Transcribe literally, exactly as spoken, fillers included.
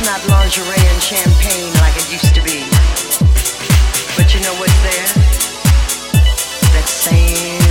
not lingerie and champagne like it used to be. But you know what's there? That same